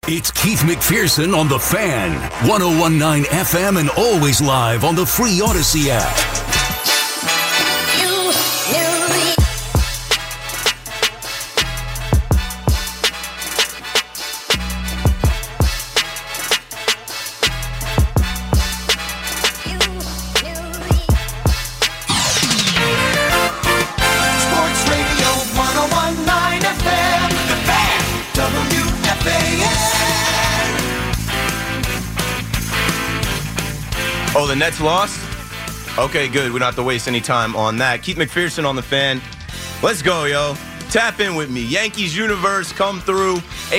It's Keith McPherson on The Fan, 101.9 FM and always live on the free Odyssey app. Oh, the Nets lost? Okay, good. We don't have to waste any time on that. Keith McPherson on The Fan. Let's go, yo. Tap in with me. Yankees Universe, come through.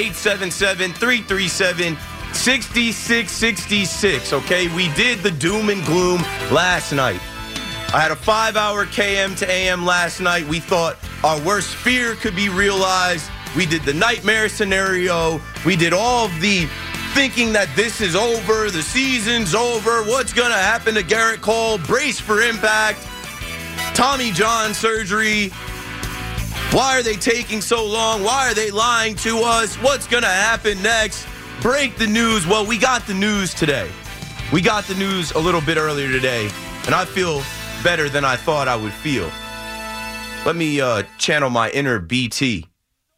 877-337-6666. Okay, we did the doom and gloom last night. I had a 5-hour KM to AM last night. We thought our worst fear could be realized. We did the nightmare scenario. We did all of the thinking that this is over, the season's over, what's going to happen to Garrett Cole, brace for impact, Tommy John surgery, why are they taking so long, why are they lying to us, what's going to happen next, break the news. Well, we got the news today. We got the news a little bit earlier today, and I feel better than I thought I would feel. Let me channel my inner BT.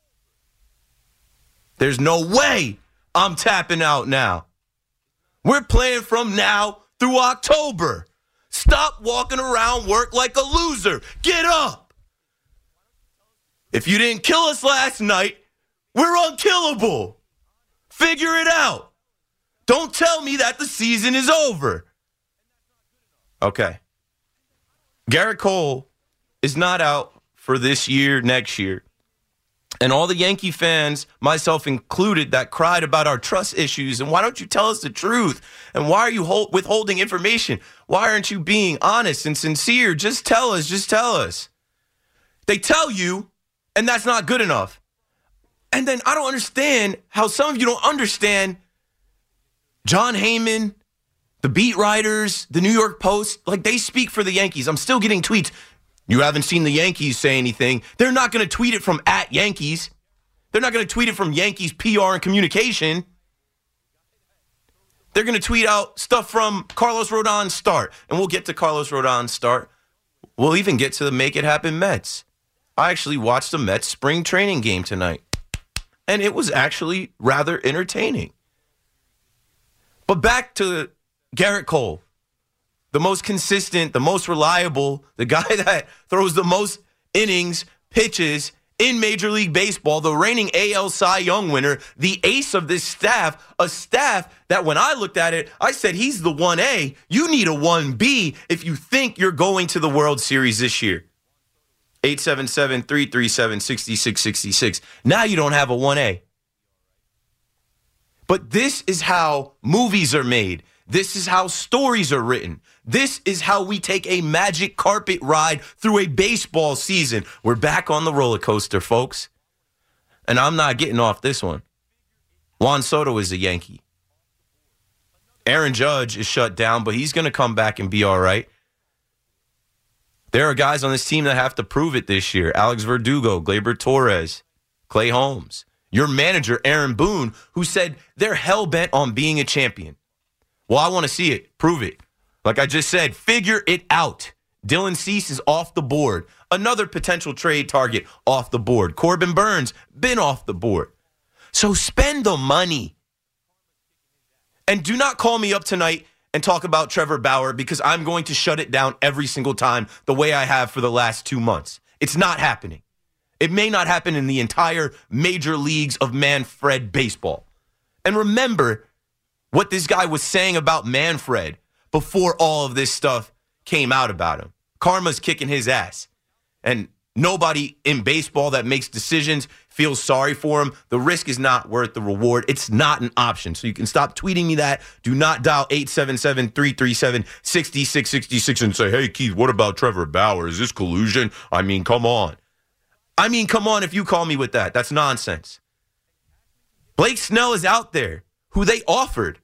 There's no way I'm tapping out now. We're playing from now through October. Stop walking around work like a loser. Get up. If you didn't kill us last night, we're unkillable. Figure it out. Don't tell me that the season is over. Okay. Garrett Cole is not out for this year, next year. And all the Yankee fans, myself included, that cried about our trust issues. And why don't you tell us the truth? And why are you withholding information? Why aren't you being honest and sincere? Just tell us. Just tell us. They tell you, and that's not good enough. And then I don't understand how some of you don't understand John Heyman, the beat writers, the New York Post, like they speak for the Yankees. I'm still getting tweets. You haven't seen the Yankees say anything. They're not going to tweet it from @Yankees. They're not going to tweet it from Yankees PR and communication. They're going to tweet out stuff from Carlos Rodon's start. And we'll get to Carlos Rodon's start. We'll even get to the Make It Happen Mets. I actually watched the Mets spring training game tonight. And it was actually rather entertaining. But back to Garrett Cole. The most consistent, the most reliable, the guy that throws the most innings, pitches in Major League Baseball, the reigning AL Cy Young winner, the ace of this staff, a staff that when I looked at it, I said he's the 1A. You need a 1B if you think you're going to the World Series this year. 877-337-6666. Now you don't have a 1A. But this is how movies are made. This is how stories are written. This is how we take a magic carpet ride through a baseball season. We're back on the roller coaster, folks. And I'm not getting off this one. Juan Soto is a Yankee. Aaron Judge is shut down, but he's going to come back and be all right. There are guys on this team that have to prove it this year. Alex Verdugo, Gleyber Torres, Clay Holmes. Your manager, Aaron Boone, who said they're hell-bent on being a champion. Well, I want to see it. Prove it. Like I just said, figure it out. Dylan Cease is off the board. Another potential trade target off the board. Corbin Burns, been off the board. So spend the money. And do not call me up tonight and talk about Trevor Bauer because I'm going to shut it down every single time the way I have for the last 2 months. It's not happening. It may not happen in the entire major leagues of Manfred baseball. And remember what this guy was saying about Manfred before all of this stuff came out about him. Karma's kicking his ass. And nobody in baseball that makes decisions feels sorry for him. The risk is not worth the reward. It's not an option. So you can stop tweeting me that. Do not dial 877-337-6666 and say, hey, Keith, what about Trevor Bauer? Is this collusion? I mean, come on. If you call me with that. That's nonsense. Blake Snell is out there, who they offered.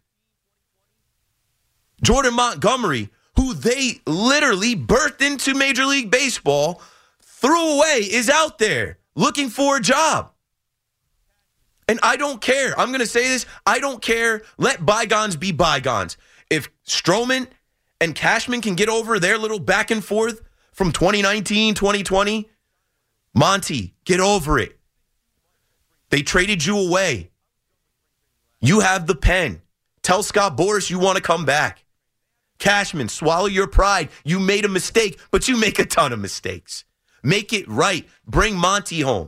Jordan Montgomery, who they literally birthed into Major League Baseball, threw away, is out there looking for a job. And I don't care. I'm going to say this. I don't care. Let bygones be bygones. If Stroman and Cashman can get over their little back and forth from 2019, 2020, Monty, get over it. They traded you away. You have the pen. Tell Scott Boras you want to come back. Cashman, swallow your pride. You made a mistake, but you make a ton of mistakes. Make it right. Bring Monty home.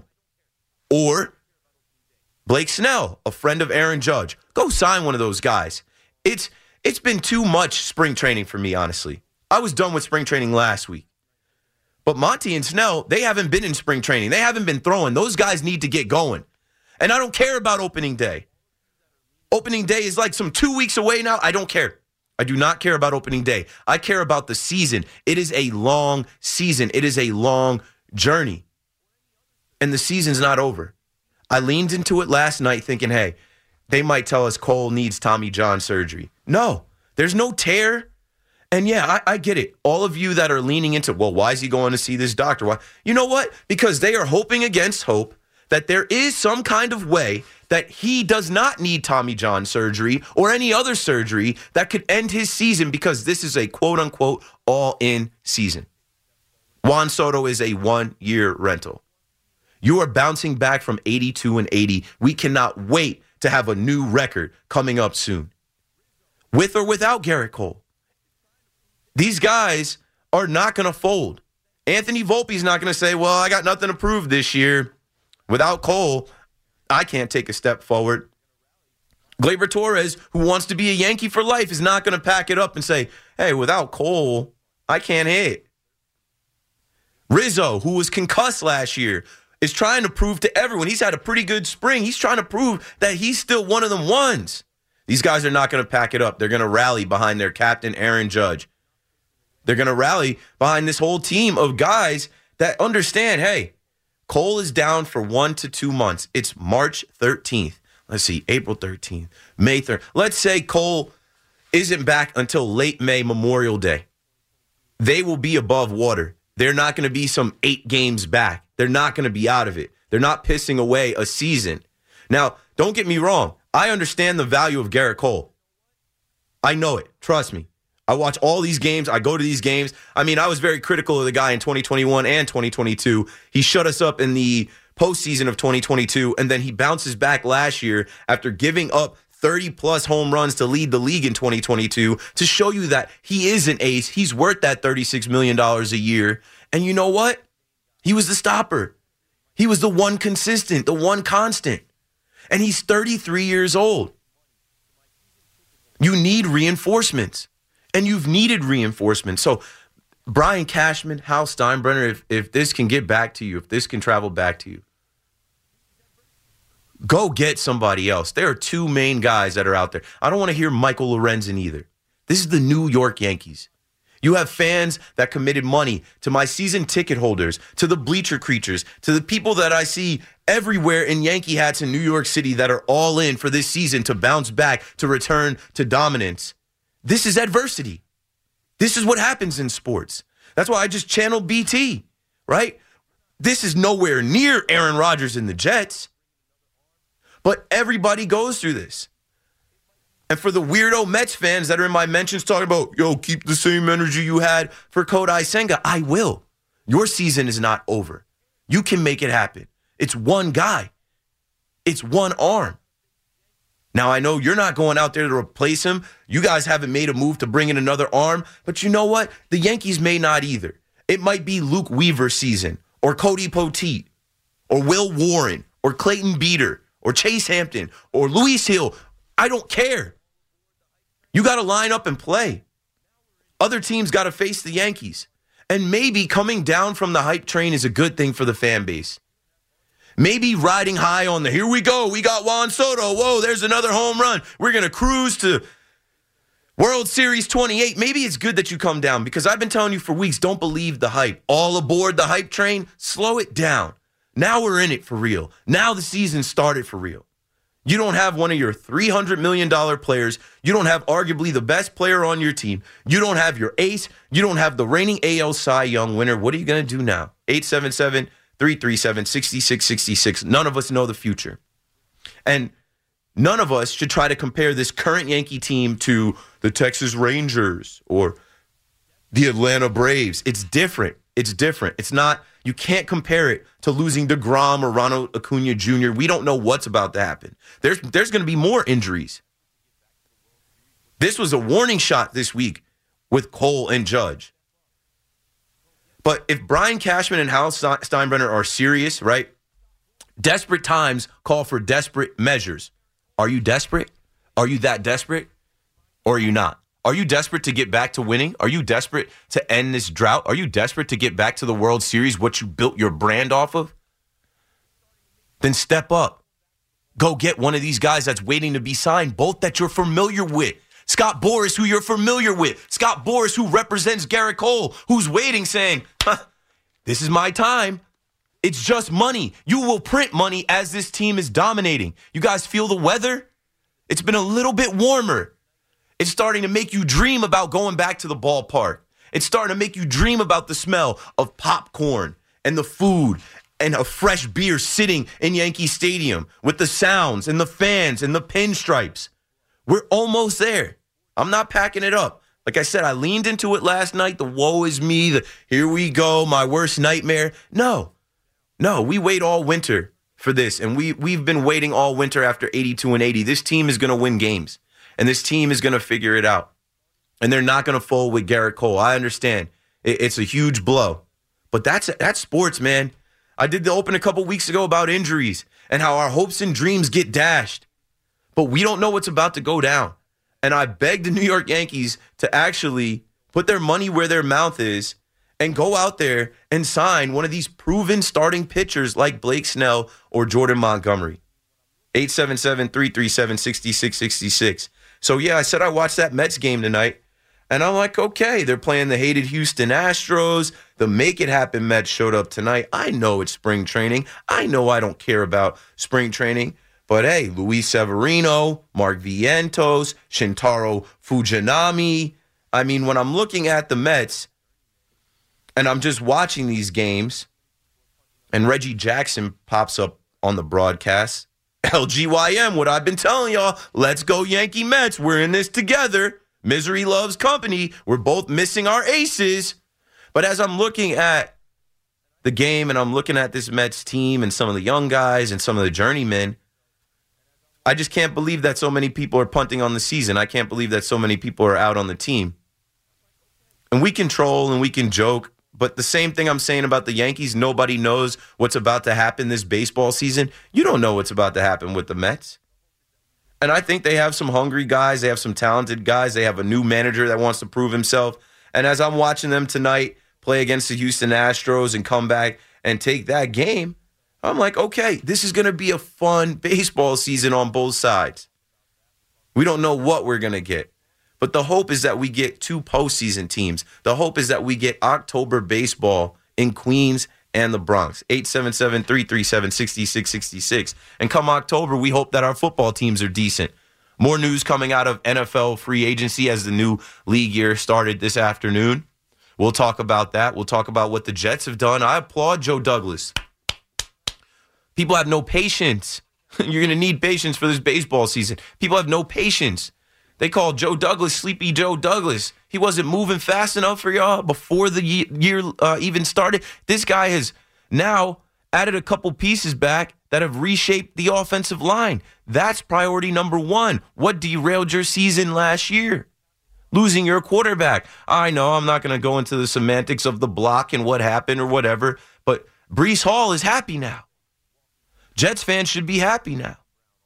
Or Blake Snell, a friend of Aaron Judge. Go sign one of those guys. It's been too much spring training for me, honestly. I was done with spring training last week. But Monty and Snell, they haven't been in spring training. They haven't been throwing. Those guys need to get going. And I don't care about opening day. Opening day is like some 2 weeks away now. I don't care. I do not care about opening day. I care about the season. It is a long season. It is a long journey. And the season's not over. I leaned into it last night thinking, hey, they might tell us Cole needs Tommy John surgery. No, there's no tear. And yeah, I get it. All of you that are leaning into, well, why is he going to see this doctor? Why? You know what? Because they are hoping against hope that there is some kind of way that he does not need Tommy John surgery or any other surgery that could end his season, because this is a quote-unquote all-in season. Juan Soto is a one-year rental. You are bouncing back from 82-80. We cannot wait to have a new record coming up soon. With or without Garrett Cole. These guys are not going to fold. Anthony Volpe's not going to say, well, I got nothing to prove this year. Without Cole, I can't take a step forward. Gleyber Torres, who wants to be a Yankee for life, is not going to pack it up and say, hey, without Cole, I can't hit. Rizzo, who was concussed last year, is trying to prove to everyone. He's had a pretty good spring. He's trying to prove that he's still one of them ones. These guys are not going to pack it up. They're going to rally behind their captain, Aaron Judge. They're going to rally behind this whole team of guys that understand, hey, Cole is down for 1 to 2 months. It's March 13th. Let's see, April 13th, May 3rd. Let's say Cole isn't back until late May, Memorial Day. They will be above water. They're not going to be some 8 games back. They're not going to be out of it. They're not pissing away a season. Now, don't get me wrong. I understand the value of Garrett Cole. I know it. Trust me. I watch all these games. I go to these games. I mean, I was very critical of the guy in 2021 and 2022. He shut us up in the postseason of 2022, and then he bounces back last year after giving up 30-plus home runs to lead the league in 2022 to show you that he is an ace. He's worth that $36 million a year. And you know what? He was the stopper. He was the one consistent, the one constant. And he's 33 years old. You need reinforcements. And you've needed reinforcements. So Brian Cashman, Hal Steinbrenner, if this can get back to you, if this can travel back to you, go get somebody else. There are 2 main guys that are out there. I don't want to hear Michael Lorenzen either. This is the New York Yankees. You have fans that committed money to my season ticket holders, to the bleacher creatures, to the people that I see everywhere in Yankee hats in New York City that are all in for this season to bounce back, to return to dominance. This is adversity. This is what happens in sports. That's why I just channeled BT, right? This is nowhere near Aaron Rodgers and the Jets. But everybody goes through this. And for the weirdo Mets fans that are in my mentions talking about, yo, keep the same energy you had for Kodai Senga, I will. Your season is not over. You can make it happen. It's one guy. It's one arm. Now, I know you're not going out there to replace him. You guys haven't made a move to bring in another arm. But you know what? The Yankees may not either. It might be Luke Weaver's season, or Cody Poteet, or Will Warren, or Clayton Beeter, or Chase Hampton, or Luis Hill. I don't care. You got to line up and play. Other teams got to face the Yankees. And maybe coming down from the hype train is a good thing for the fan base. Maybe riding high on the, here we go, we got Juan Soto, whoa, there's another home run. We're going to cruise to World Series 28. Maybe it's good that you come down, because I've been telling you for weeks, don't believe the hype. All aboard the hype train, slow it down. Now we're in it for real. Now the season started for real. You don't have one of your $300 million players. You don't have arguably the best player on your team. You don't have your ace. You don't have the reigning AL Cy Young winner. What are you going to do now? 877-337-6666. None of us know the future. And none of us should try to compare this current Yankee team to the Texas Rangers or the Atlanta Braves. It's different. It's different. It's not, you can't compare it to losing DeGrom or Ronald Acuna Jr. We don't know what's about to happen. There's going to be more injuries. This was a warning shot this week with Cole and Judge. But if Brian Cashman and Hal Steinbrenner are serious, right? Desperate times call for desperate measures. Are you desperate? Are you that desperate? Or are you not? Are you desperate to get back to winning? Are you desperate to end this drought? Are you desperate to get back to the World Series, what you built your brand off of? Then step up. Go get one of these guys that's waiting to be signed, both that you're familiar with. Scott Boras, who you're familiar with. Scott Boras, who represents Garrett Cole, who's waiting saying, this is my time. It's just money. You will print money as this team is dominating. You guys feel the weather? It's been a little bit warmer. It's starting to make you dream about going back to the ballpark. It's starting to make you dream about the smell of popcorn and the food and a fresh beer sitting in Yankee Stadium with the sounds and the fans and the pinstripes. We're almost there. I'm not packing it up. Like I said, I leaned into it last night. The woe is me. The here we go, my worst nightmare. No, we wait all winter for this, and we've been waiting all winter after 82-80. This team is going to win games, and this team is going to figure it out, and they're not going to fold with Garrett Cole. I understand. It's a huge blow, but that's sports, man. I did the open a couple weeks ago about injuries and how our hopes and dreams get dashed, but we don't know what's about to go down. And I beg the New York Yankees to actually put their money where their mouth is and go out there and sign one of these proven starting pitchers like Blake Snell or Jordan Montgomery. 877-337-6666. So, yeah, I said I watched that Mets game tonight, and I'm like, okay, they're playing the hated Houston Astros. The Make It Happen Mets showed up tonight. I know it's spring training. I know I don't care about spring training. But, hey, Luis Severino, Mark Vientos, Shintaro Fujinami. I mean, when I'm looking at the Mets and I'm just watching these games and Reggie Jackson pops up on the broadcast, LGYM, what I've been telling y'all, let's go Yankee Mets. We're in this together. Misery loves company. We're both missing our aces. But as I'm looking at the game and I'm looking at this Mets team and some of the young guys and some of the journeymen, I just can't believe that so many people are punting on the season. I can't believe that so many people are out on the team. And we can troll and we can joke, but the same thing I'm saying about the Yankees, nobody knows what's about to happen this baseball season. You don't know what's about to happen with the Mets. And I think they have some hungry guys. They have some talented guys. They have a new manager that wants to prove himself. And as I'm watching them tonight play against the Houston Astros and come back and take that game, I'm like, okay, this is going to be a fun baseball season on both sides. We don't know what we're going to get. But the hope is that we get two postseason teams. The hope is that we get October baseball in Queens and the Bronx. 877-337-6666. And come October, we hope that our football teams are decent. More news coming out of NFL free agency as the new league year started this afternoon. We'll talk about that. We'll talk about what the Jets have done. I applaud Joe Douglas. People have no patience. You're going to need patience for this baseball season. People have no patience. They called Joe Douglas Sleepy Joe Douglas. He wasn't moving fast enough for y'all before the year even started. This guy has now added a couple pieces back that have reshaped the offensive line. That's priority number one. What derailed your season last year? Losing your quarterback. I know I'm not going to go into the semantics of the block and what happened or whatever, but Breece Hall is happy now. Jets fans should be happy now.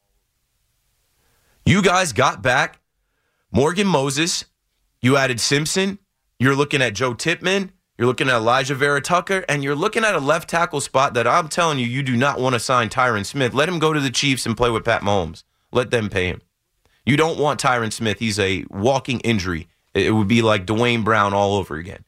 You guys got back Morgan Moses. You added Simpson. You're looking at Joe Tippmann. You're looking at Elijah Vera Tucker. And you're looking at a left tackle spot that I'm telling you, you do not want to sign Tyron Smith. Let him go to the Chiefs and play with Pat Mahomes. Let them pay him. You don't want Tyron Smith. He's a walking injury. It would be like Dwayne Brown all over again.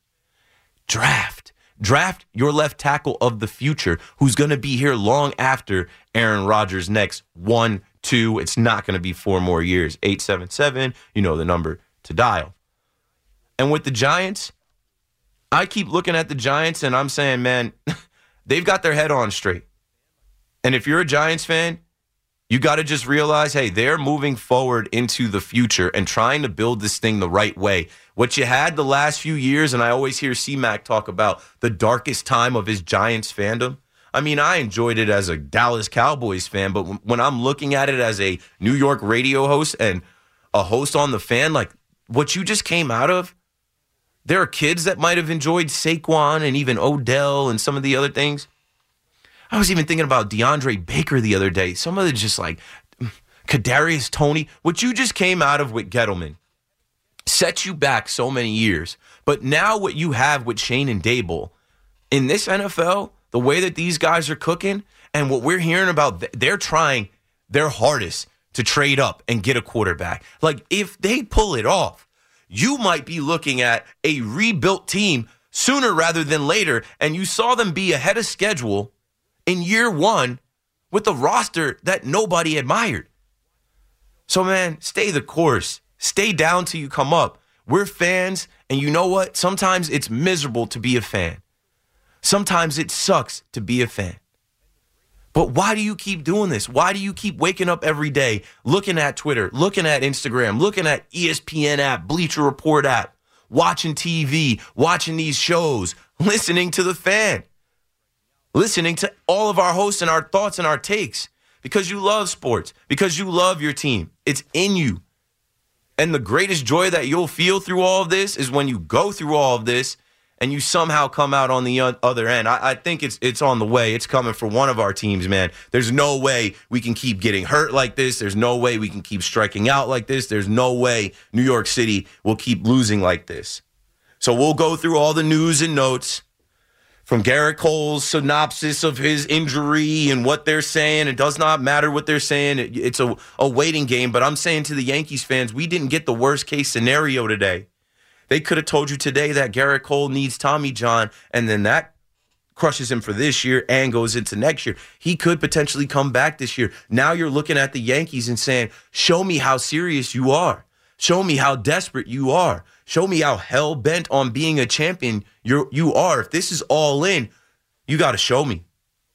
Draft your left tackle of the future who's going to be here long after Aaron Rodgers' next 1, 2. It's not going to be 4 more years. 877, you know the number to dial. And with the Giants, I keep looking at the Giants and I'm saying, man, they've got their head on straight. And if you're a Giants fan, You got to just realize, hey, they're moving forward into the future and trying to build this thing the right way. What you had the last few years, and I always hear C-Mac talk about the darkest time of his Giants fandom. I mean, I enjoyed it as a Dallas Cowboys fan, but when I'm looking at it as a New York radio host and a host on the Fan, like what you just came out of, there are kids that might have enjoyed Saquon and even Odell and some of the other things. I was even thinking about DeAndre Baker the other day. Some of the just like Kadarius Toney. What you just came out of with Gettleman set you back so many years. But now what you have with Shane and Dable in this NFL, the way that these guys are cooking and what we're hearing about, they're trying their hardest to trade up and get a quarterback. Like if they pull it off, you might be looking at a rebuilt team sooner rather than later. And you saw them be ahead of schedule in year one with a roster that nobody admired. So, man, stay the course. Stay down till you come up. We're fans, and you know what? Sometimes it's miserable to be a fan. Sometimes it sucks to be a fan. But why do you keep doing this? Why do you keep waking up every day, looking at Twitter, looking at Instagram, looking at ESPN app, Bleacher Report app, watching TV, watching these shows, listening to the Fan? Listening to all of our hosts and our thoughts and our takes because you love sports, because you love your team. It's in you. And the greatest joy that you'll feel through all of this is when you go through all of this and you somehow come out on the other end. I think it's on the way. It's coming for one of our teams, man. There's no way we can keep getting hurt like this. There's no way we can keep striking out like this. There's no way New York City will keep losing like this. So we'll go through all the news and notes. From Garrett Cole's synopsis of his injury and what they're saying, it does not matter what they're saying. It's a waiting game. But I'm saying to the Yankees fans, we didn't get the worst case scenario today. They could have told you today that Garrett Cole needs Tommy John, and then that crushes him for this year and goes into next year. He could potentially come back this year. Now you're looking at the Yankees and saying, show me how serious you are. Show me how desperate you are. Show me how hell-bent on being a champion you are. If this is all in, you got to show me.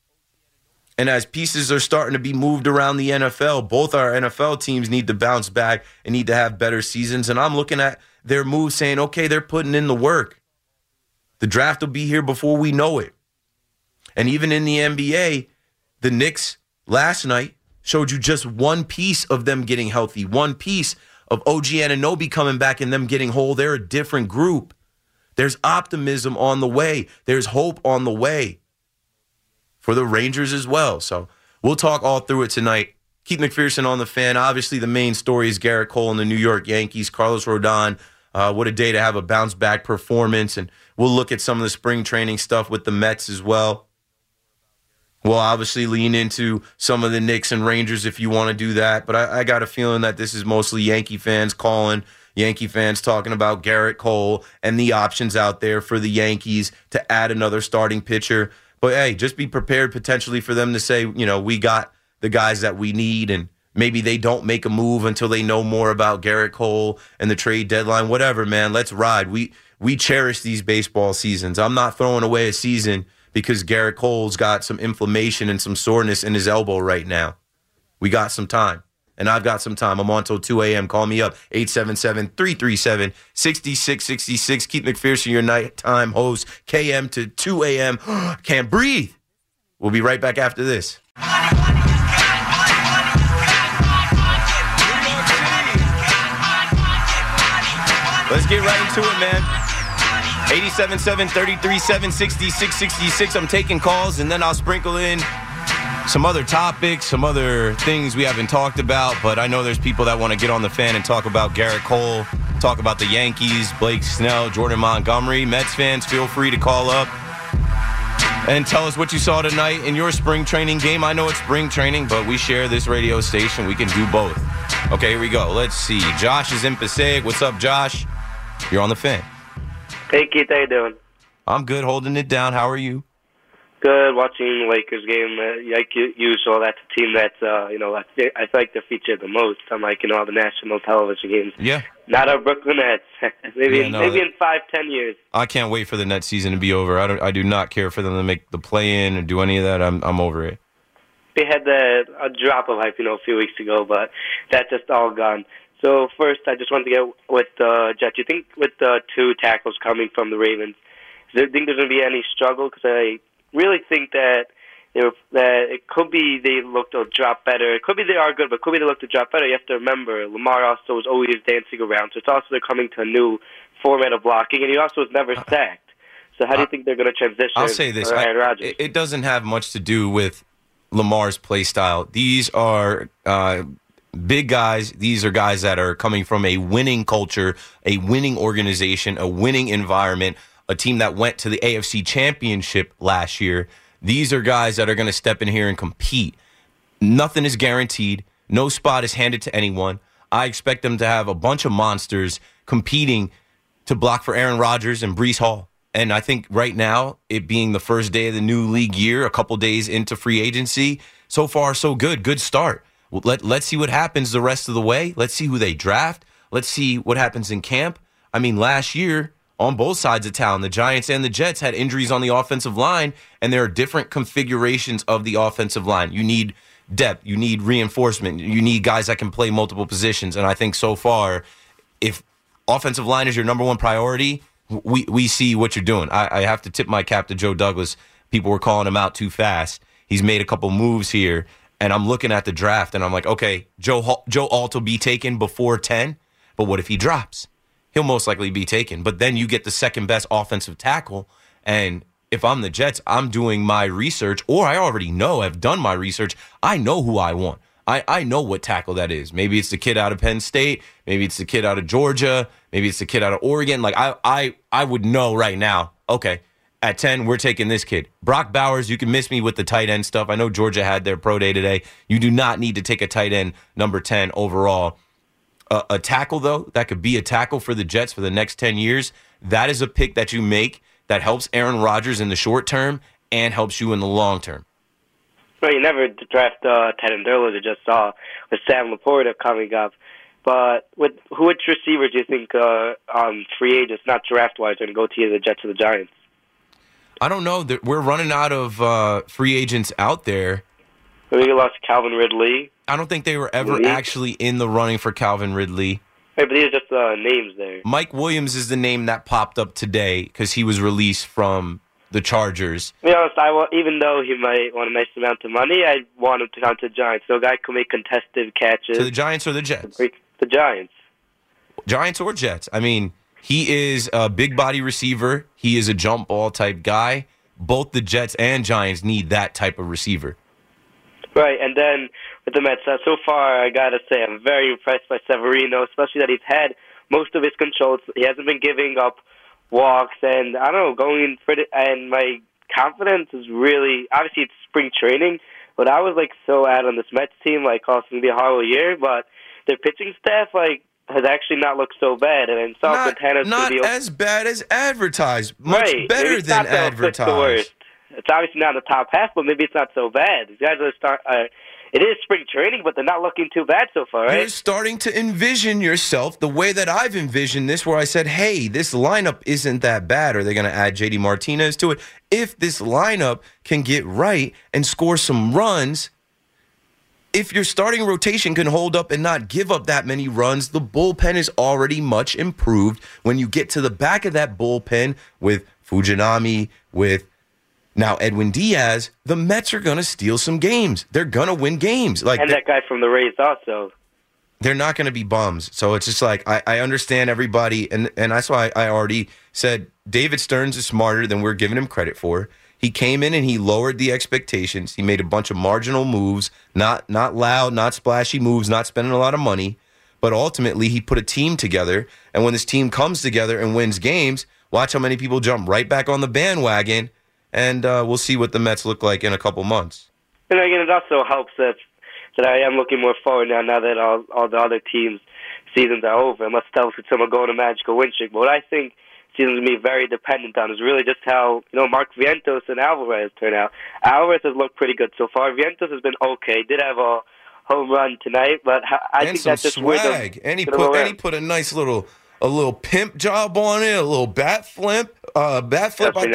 And as pieces are starting to be moved around the NFL, both our NFL teams need to bounce back and need to have better seasons. And I'm looking at their moves saying, okay, they're putting in the work. The draft will be here before we know it. And even in the NBA, the Knicks last night showed you just one piece of them getting healthy, one piece of OG Anunoby coming back and them getting whole. They're a different group. There's optimism on the way. There's hope on the way for the Rangers as well. So we'll talk all through it tonight. Keith McPherson on the Fan. Obviously, the main story is Garrett Cole and the New York Yankees. Carlos Rodon, what a day to have a bounce-back performance. And we'll look at some of the spring training stuff with the Mets as well. We'll obviously lean into some of the Knicks and Rangers if you want to do that. But I got a feeling that this is mostly Yankee fans calling, Yankee fans talking about Garrett Cole and the options out there for the Yankees to add another starting pitcher. But, hey, just be prepared potentially for them to say, you know, we got the guys that we need, and maybe they don't make a move until they know more about Garrett Cole and the trade deadline. Whatever, man, let's ride. We cherish these baseball seasons. I'm not throwing away a season because Garrett Cole's got some inflammation and some soreness in his elbow right now. We got some time, and I've got some time. I'm on till 2 a.m. Call me up, 877-337-6666. Keith McPherson, your nighttime host, KM to 2 a.m. Can't breathe. We'll be right back after this. Let's get right into it, man. 877-337-6666. I'm taking calls, and then I'll sprinkle in some other topics, some other things we haven't talked about. But I know there's people that want to get on the Fan and talk about Garrett Cole, talk about the Yankees, Blake Snell, Jordan Montgomery. Mets fans, feel free to call up and tell us what you saw tonight in your spring training game. I know it's spring training, but we share this radio station. We can do both. Okay, here we go. Let's see. Josh is in Passaic. What's up, Josh? You're on the Fan. Hey, Keith, how you doing? I'm good, holding it down. How are you? Good, watching the Lakers game. Like usual, that's a team that's, I like to feature the most on, all the national television games. Yeah. Not our Brooklyn Nets. maybe in 5-10 years. I can't wait for the Nets season to be over. I do not care for them to make the play-in or do any of that. I'm over it. they had a drop of hype, a few weeks ago, but that's just all gone. So first, I just wanted to get with the Jets. You think with the 2 tackles coming from the Ravens, do you think there's going to be any struggle? Because I really think that it could be they look to drop better. It could be they are good, but it could be they look to drop better. You have to remember, Lamar also was always dancing around, so it's also they're coming to a new format of blocking, and he also was never sacked. So how do you think they're going to transition? I'll say this. Aaron Rodgers? It doesn't have much to do with Lamar's play style. These are big guys. These are guys that are coming from a winning culture, a winning organization, a winning environment, a team that went to the AFC Championship last year. These are guys that are going to step in here and compete. Nothing is guaranteed. No spot is handed to anyone. I expect them to have a bunch of monsters competing to block for Aaron Rodgers and Breece Hall. And I think right now, it being the first day of the new league year, a couple days into free agency, so far so good. Good start. Let's see what happens the rest of the way. Let's see who they draft. Let's see what happens in camp. I mean, last year, on both sides of town, the Giants and the Jets had injuries on the offensive line, and there are different configurations of the offensive line. You need depth. You need reinforcement. You need guys that can play multiple positions. And I think so far, if offensive line is your number one priority, we see what you're doing. I have to tip my cap to Joe Douglas. People were calling him out too fast. He's made a couple moves here, and I'm looking at the draft, and I'm like, okay, Joe Alt will be taken before 10, but what if he drops? He'll most likely be taken. But then you get the second best offensive tackle. And if I'm the Jets, I'm doing my research, or I already know, I've done my research. I know who I want. I know what tackle that is. Maybe it's the kid out of Penn State. Maybe it's the kid out of Georgia. Maybe it's the kid out of Oregon. Like I would know right now, okay, at 10, we're taking this kid. Brock Bowers, you can miss me with the tight end stuff. I know Georgia had their pro day today. You do not need to take a tight end number 10 overall. A tackle, though, that could be a tackle for the Jets for the next 10 years, that is a pick that you make that helps Aaron Rodgers in the short term and helps you in the long term. Well, you never draft tight end early. You just saw with Sam Laporta coming up. But which receivers do you think free agents, not draft-wise, are going to go to either the Jets or the Giants? I don't know. We're running out of free agents out there. We lost Calvin Ridley. I don't think they were ever actually in the running for Calvin Ridley. Right, but these are just names there. Mike Williams is the name that popped up today because he was released from the Chargers. To be honest, even though he might want a nice amount of money, I want him to come to the Giants. So a guy can make contested catches. To the Giants or the Jets? The Giants. Giants or Jets. I mean, he is a big body receiver. He is a jump ball type guy. Both the Jets and Giants need that type of receiver. Right, and then with the Mets, so far, I got to say, I'm very impressed by Severino, especially that he's had most of his control. He hasn't been giving up walks, and I don't know, going for it, and my confidence is really, obviously it's spring training, but I was like so out on this Mets team, like, oh, it's going to be a horrible year, but their pitching staff, like, has actually not looked so bad, and then Santana's not as bad as advertised, much better than advertised. It's obviously not in the top half, but maybe it's not so bad. These guys are it is spring training, but they're not looking too bad so far, right? You're starting to envision yourself the way that I've envisioned this, where I said, hey, this lineup isn't that bad. Are they going to add J.D. Martinez to it? If this lineup can get right and score some runs, if your starting rotation can hold up and not give up that many runs, the bullpen is already much improved. When you get to the back of that bullpen with Fujinami, with now Edwin Diaz, the Mets are going to steal some games. They're going to win games. And that guy from the Rays also. They're not going to be bums. So it's just like, I understand everybody, and that's why I already said David Stearns is smarter than we're giving him credit for. He came in and he lowered the expectations. He made a bunch of marginal moves, not loud, not splashy moves, not spending a lot of money. But ultimately, he put a team together. And when this team comes together and wins games, watch how many people jump right back on the bandwagon. And we'll see what the Mets look like in a couple months. And again, it also helps that I am looking more forward now that all the other teams' seasons are over. Unless someone go on a magical win streak. But what I think season's going to be very dependent on is really just how Mark Vientos and Alvarez turn out. Alvarez has looked pretty good so far. Vientos has been okay. Did have a home run tonight, but I think that's just swag. And he put a nice little pimp job on it, a little bat flip. I think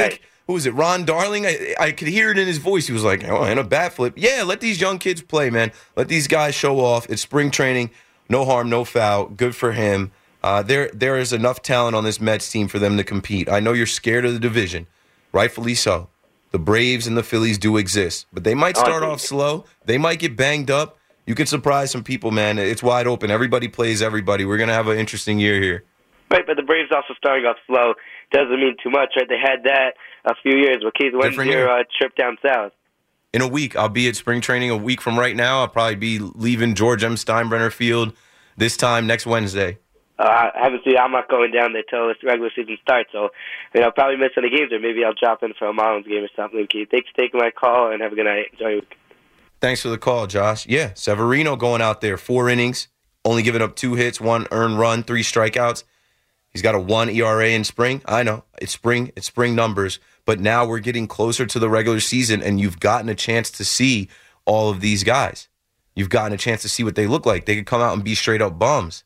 who was it, Ron Darling? I could hear it in his voice. He was like, oh, and a bat flip. Yeah, let these young kids play, man. Let these guys show off. It's spring training. No harm, no foul. Good for him. There is enough talent on this Mets team for them to compete. I know you're scared of the division, rightfully so. The Braves and the Phillies do exist, but they might start off slow. They might get banged up. You can surprise some people, man. It's wide open. Everybody plays everybody. We're going to have an interesting year here. Right, but the Braves also starting off slow doesn't mean too much, right? They had that a few years. Well, Keith, when's your trip down south? In a week. I'll be at spring training a week from right now. I'll probably be leaving George M. Steinbrenner Field this time next Wednesday. I'm not going down there till this regular season starts, so I'll probably miss any games, or maybe I'll drop in for a Marlins game or something. Keith, thanks for taking my call, and have a good night. Enjoy your week. Thanks for the call, Josh. Yeah, Severino going out there, 4 innings, only giving up 2 hits, 1 earned run, 3 strikeouts. He's got a 1 ERA in spring. I know, it's spring numbers, but now we're getting closer to the regular season, and you've gotten a chance to see all of these guys. You've gotten a chance to see what they look like. They could come out and be straight-up bums.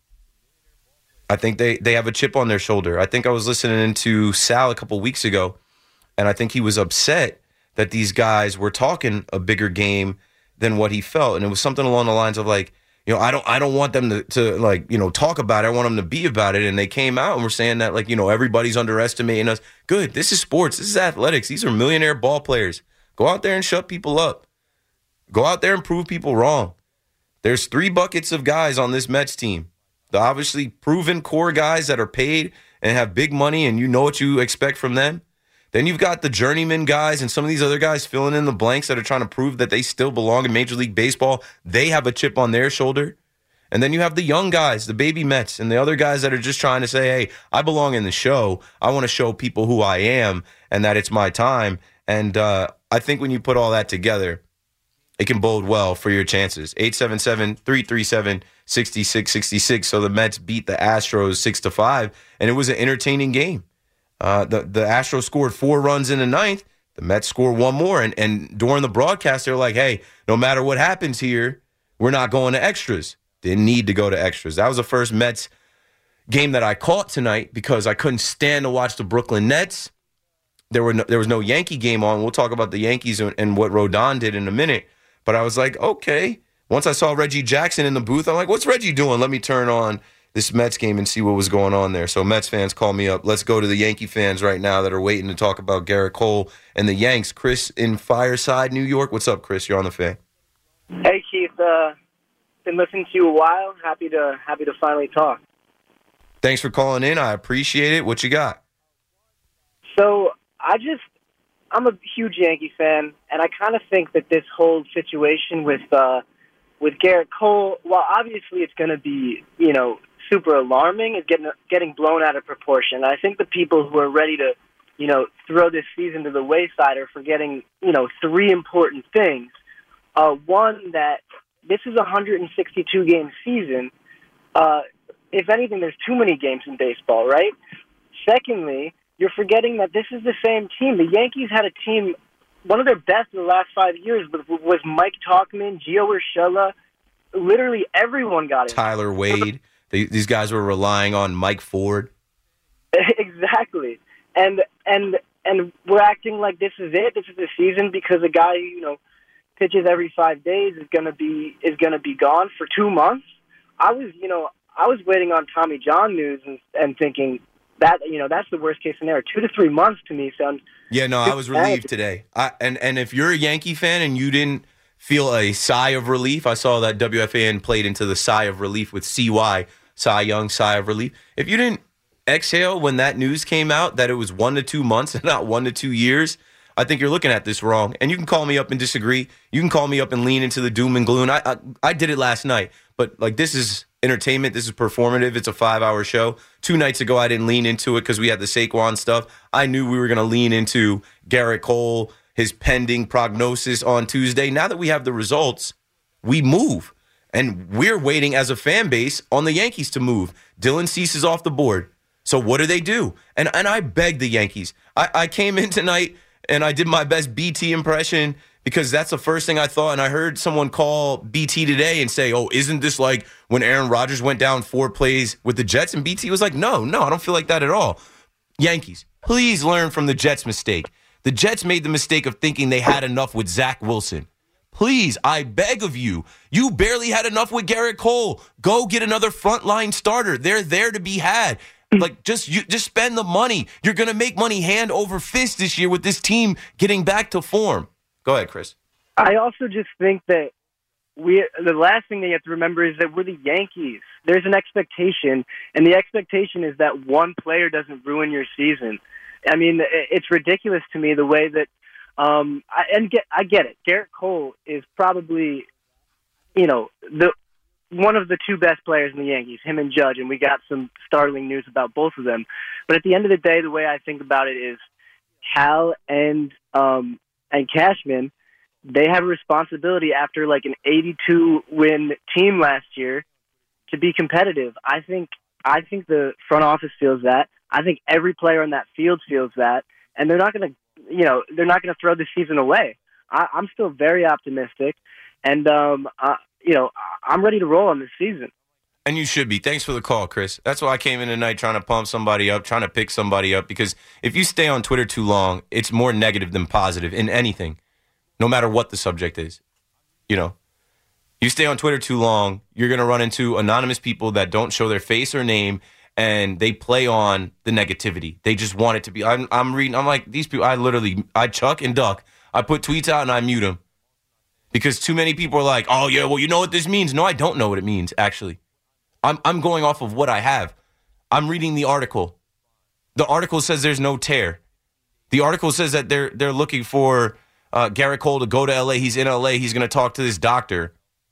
I think they have a chip on their shoulder. I think I was listening to Sal a couple weeks ago, and I think he was upset that these guys were talking a bigger game than what he felt. And it was something along the lines of like, I don't want them to like, talk about it. I want them to be about it. And they came out and were saying that like, everybody's underestimating us. Good. This is sports. This is athletics. These are millionaire ball players. Go out there and shut people up. Go out there and prove people wrong. There's 3 buckets of guys on this Mets team. The obviously proven core guys that are paid and have big money, and you know what you expect from them. Then you've got the journeyman guys and some of these other guys filling in the blanks that are trying to prove that they still belong in Major League Baseball. They have a chip on their shoulder. And then you have the young guys, the baby Mets, and the other guys that are just trying to say, hey, I belong in the show. I want to show people who I am and that it's my time. And I think when you put all that together, it can bode well for your chances. 877-337-6666. So the Mets beat the Astros 6-5, and it was an entertaining game. The Astros scored 4 runs in the 9th. The Mets scored 1 more. And during the broadcast, they're like, hey, no matter what happens here, we're not going to extras. Didn't need to go to extras. That was the first Mets game that I caught tonight because I couldn't stand to watch the Brooklyn Nets. There was no Yankee game on. We'll talk about the Yankees and what Rodon did in a minute. But I was like, okay. Once I saw Reggie Jackson in the booth, I'm like, what's Reggie doing? Let me turn on this Mets game and see what was going on there. So Mets fans, call me up. Let's go to the Yankee fans right now that are waiting to talk about Garrett Cole and the Yanks. Chris in Fireside, New York. What's up, Chris? You're on the Fan. Hey, Keith. Been listening to you a while. Happy to finally talk. Thanks for calling in. I appreciate it. What you got? So I'm a huge Yankee fan, and I kind of think that this whole situation with Garrett Cole, while obviously it's going to be, super alarming, is getting blown out of proportion. I think the people who are ready to, throw this season to the wayside are forgetting, 3 important things. One, that this is a 162-game season. If anything, there's too many games in baseball, right? Secondly, you're forgetting that this is the same team. The Yankees had a team, one of their best in the last 5 years was Mike Tauchman, Gio Urshela. Literally everyone got it. Tyler Wade. These guys were relying on Mike Ford. Exactly. And we're acting like this is it. This is the season because a guy who, pitches every 5 days is gonna be gone for 2 months. I was waiting on Tommy John news and thinking that that's the worst case scenario. 2 to 3 months to me sounds. Yeah, no, I was relieved today. And if you're a Yankee fan and you didn't feel a sigh of relief, I saw that WFAN played into the sigh of relief with CY, Cy Young, sigh of relief. If you didn't exhale when that news came out that it was 1 to 2 months and not 1 to 2 years, I think you're looking at this wrong. And you can call me up and disagree. You can call me up and lean into the doom and gloom. I did it last night, but like this is entertainment. This is performative. It's a 5-hour show. 2 nights ago, I didn't lean into it because we had the Saquon stuff. I knew we were going to lean into Garrett Cole, his pending prognosis on Tuesday. Now that we have the results, we move. And we're waiting as a fan base on the Yankees to move. Dylan Cease is off the board. So what do? And I begged the Yankees. I came in tonight and I did my best BT impression because that's the first thing I thought. And I heard someone call BT today and say, oh, isn't this like when Aaron Rodgers went down 4 plays with the Jets? And BT was like, no, I don't feel like that at all. Yankees, please learn from the Jets' mistake. The Jets made the mistake of thinking they had enough with Zach Wilson. Please, I beg of you. You barely had enough with Garrett Cole. Go get another frontline starter. They're there to be had. Like, just spend the money. You're going to make money hand over fist this year with this team getting back to form. Go ahead, Chris. I also just think that the last thing that you have to remember is that we're the Yankees. There's an expectation, and the expectation is that one player doesn't ruin your season. I mean, it's ridiculous to me the way that I get it. Garrett Cole is probably, one of the two best players in the Yankees, him and Judge, and we got some startling news about both of them. But at the end of the day, the way I think about it is Cal and Cashman, they have a responsibility after like an 82-win team last year to be competitive. I think the front office feels that. I think every player on that field feels that, and they're not going to throw the season away. I'm still very optimistic, and I'm ready to roll on this season. And you should be. Thanks for the call, Chris. That's why I came in tonight trying to pump somebody up, trying to pick somebody up, because if you stay on Twitter too long, it's more negative than positive in anything, no matter what the subject is. You stay on Twitter too long, you're going to run into anonymous people that don't show their face or name, and they play on the negativity. They just want it to be. I'm reading. I'm like, these people, I chuck and duck. I put tweets out and I mute them. Because too many people are like, oh, yeah, well, you know what this means. No, I don't know what it means, actually. I'm going off of what I have. I'm reading the article. The article says there's no tear. The article says that they're looking for Garrett Cole to go to L.A. He's in L.A. He's going to talk to this doctor.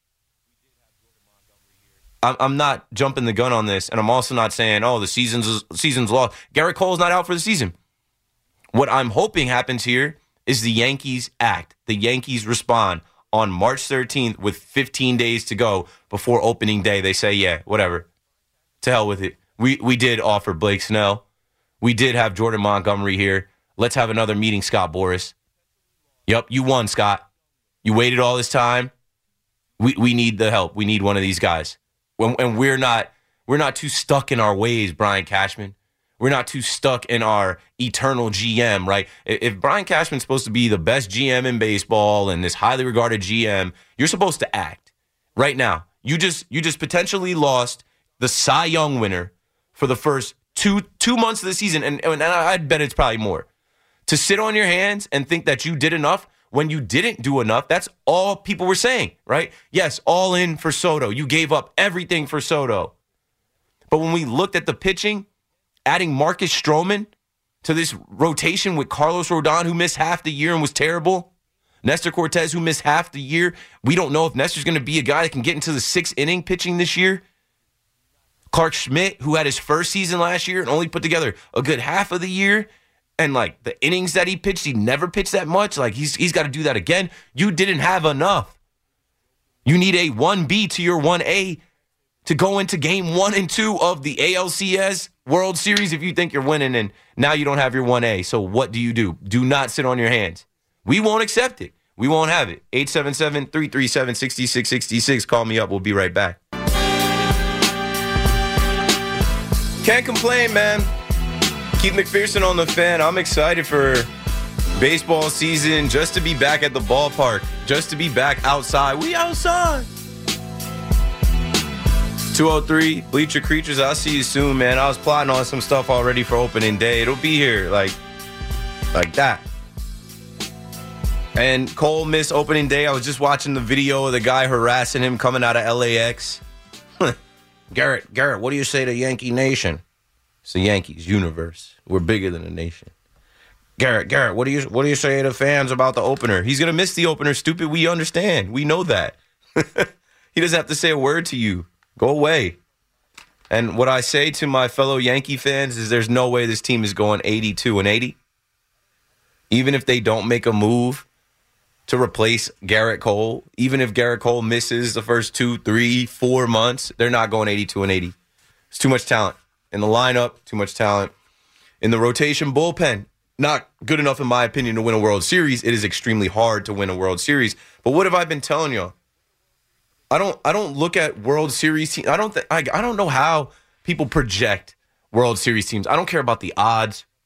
I'm not jumping the gun on this, and I'm also not saying, oh, the season's lost. Garrett Cole's not out for the season. What I'm hoping happens here is the Yankees act. The Yankees respond on March 13th with 15 days to go before opening day. They say, yeah, whatever. To hell with it. We did offer Blake Snell. We did have Jordan Montgomery here. Let's have another meeting, Scott Boras. Yep, you won, Scott. You waited all this time. We need the help. We need one of these guys. And we're not too stuck in our ways, Brian Cashman. We're not too stuck in our eternal GM, right? If Brian Cashman's supposed to be the best GM in baseball and this highly regarded GM, you're supposed to act. Right now, you just potentially lost the Cy Young winner for the first two months of the season, and I'd bet it's probably more. To sit on your hands and think that you did enough when you didn't do enough, that's all people were saying, right? Yes, all in for Soto. You gave up everything for Soto. But when we looked at the pitching, adding Marcus Stroman to this rotation with Carlos Rodon, who missed half the year and was terrible, Nestor Cortez, who missed half the year. We don't know if Nestor's going to be a guy that can get into the sixth inning pitching this year. Clark Schmidt, who had his first season last year and only put together a good half of the year. And, like, the innings that he pitched, he never pitched that much. Like, he's got to do that again. You didn't have enough. You need a 1B to your 1A to go into game 1 and 2 of the ALCS World Series if you think you're winning, and now you don't have your 1A. So what do? Do not sit on your hands. We won't accept it. We won't have it. 877-337-6666. Call me up. We'll be right back. Can't complain, man. Keith McPherson on the Fan. I'm excited for baseball season, just to be back at the ballpark, just to be back outside. We outside. 203, Bleacher Creatures, I'll see you soon, man. I was plotting on some stuff already for opening day. It'll be here like that. And Cole missed opening day. I was just watching the video of the guy harassing him coming out of LAX. Garrett, what do you say to Yankee Nation? It's the Yankees universe. We're bigger than a nation. Garrett, what do you say to fans about the opener? He's going to miss the opener, stupid. We understand. We know that. He doesn't have to say a word to you. Go away. And what I say to my fellow Yankee fans is there's no way this team is going 82-80. Even if they don't make a move to replace Garrett Cole, even if Garrett Cole misses the first 2, 3, 4 months, they're not going 82-80. It's too much talent. In the lineup, too much talent. In the rotation bullpen, not good enough, in my opinion, to win a World Series. It is extremely hard to win a World Series. But what have I been telling y'all? I don't look at World Series teams. I don't know how people project World Series teams. I don't care about the odds.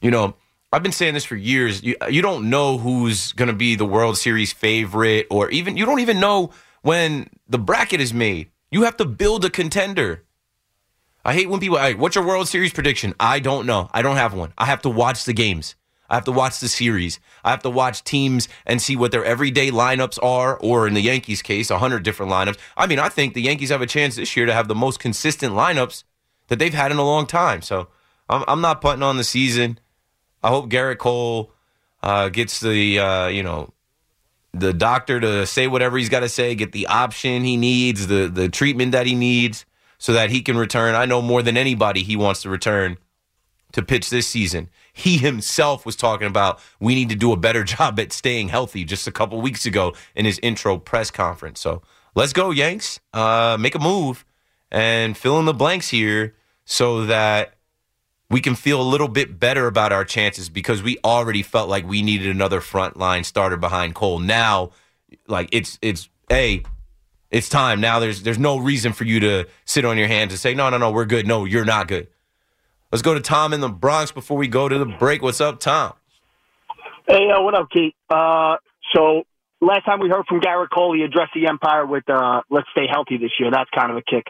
You know, I've been saying this for years. You don't know who's going to be the World Series favorite, or even you don't even know when the bracket is made. You have to build a contender. I hate when people, what's your World Series prediction? I don't know. I don't have one. I have to watch the games. I have to watch the series. I have to watch teams and see what their everyday lineups are, or in the Yankees' case, 100 different lineups. I mean, I think the Yankees have a chance this year to have the most consistent lineups that they've had in a long time. So I'm not putting on the season. I hope Garrett Cole gets the doctor to say whatever he's got to say, get the option he needs, the treatment that he needs, so that he can return. I know more than anybody he wants to return to pitch this season. He himself was talking about we need to do a better job at staying healthy just a couple weeks ago in his intro press conference. So let's go, Yanks. Make a move and fill in the blanks here so that we can feel a little bit better about our chances, because we already felt like we needed another frontline starter behind Cole. Now, like it's time. Now there's no reason for you to sit on your hands and say, no, we're good. No, you're not good. Let's go to Tom in the Bronx before we go to the break. What's up, Tom? Hey, what up, Keith? So last time we heard from Garrett Cole, he addressed the Empire with let's stay healthy this year. That's kind of a kick.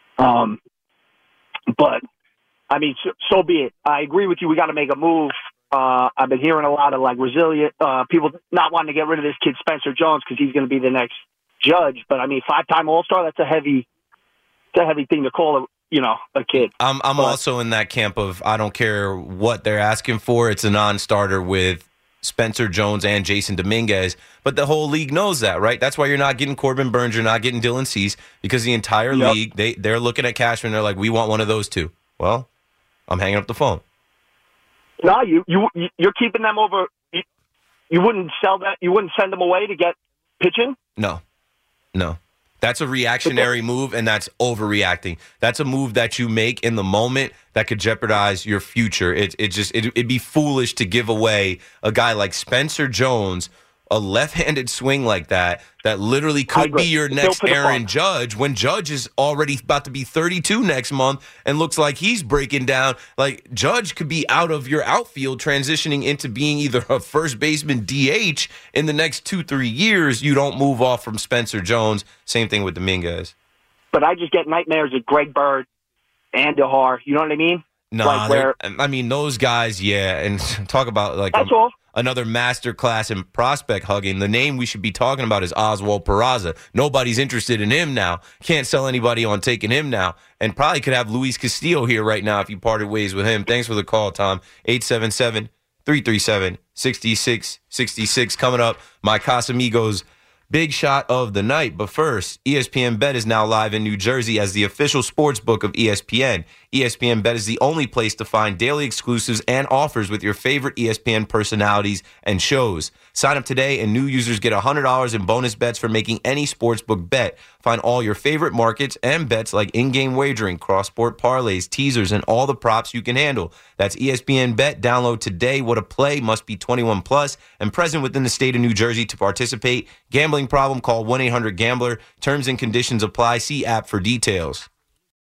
But, I mean, so be it. I agree with you. We got to make a move. I've been hearing a lot of, resilient people not wanting to get rid of this kid, Spencer Jones, because he's going to be the next Judge. But, I mean, 5-time All-Star, that's a heavy thing to call a kid. I'm also in that camp of I don't care what they're asking for. It's a non-starter with Spencer Jones and Jason Dominguez. But the whole league knows that, right? That's why you're not getting Corbin Burns. You're not getting Dylan Cease, because the entire league, they're looking at Cashman. They're like, we want one of those two. Well, I'm hanging up the phone. No, you're keeping them over. You wouldn't sell that. You wouldn't send them away to get pitching? No. That's a reactionary move, and that's overreacting. That's a move that you make in the moment that could jeopardize your future. It'd be foolish to give away a guy like Spencer Jones, a left-handed swing like that literally could be your next Aaron Judge, when Judge is already about to be 32 next month and looks like he's breaking down. Like, Judge could be out of your outfield, transitioning into being either a first baseman DH in the next 2-3 years. You don't move off from Spencer Jones. Same thing with Dominguez. But I just get nightmares of Greg Bird, Andujar. You know what I mean? Those guys, yeah. And talk about another master class in prospect hugging. The name we should be talking about is Oswald Peraza. Nobody's interested in him now. Can't sell anybody on taking him now. And probably could have Luis Castillo here right now if you parted ways with him. Thanks for the call, Tom. 877-337-6666. Coming up, my Casamigos big shot of the night. But first, ESPN Bet is now live in New Jersey as the official sports book of ESPN. ESPN Bet is the only place to find daily exclusives and offers with your favorite ESPN personalities and shows. Sign up today and new users get $100 in bonus bets for making any sportsbook bet. Find all your favorite markets and bets like in-game wagering, cross-sport parlays, teasers, and all the props you can handle. That's ESPN Bet. Download today. What a play. Must be 21 plus and present within the state of New Jersey to participate. Gambling problem? Call 1-800-GAMBLER. Terms and conditions apply. See app for details.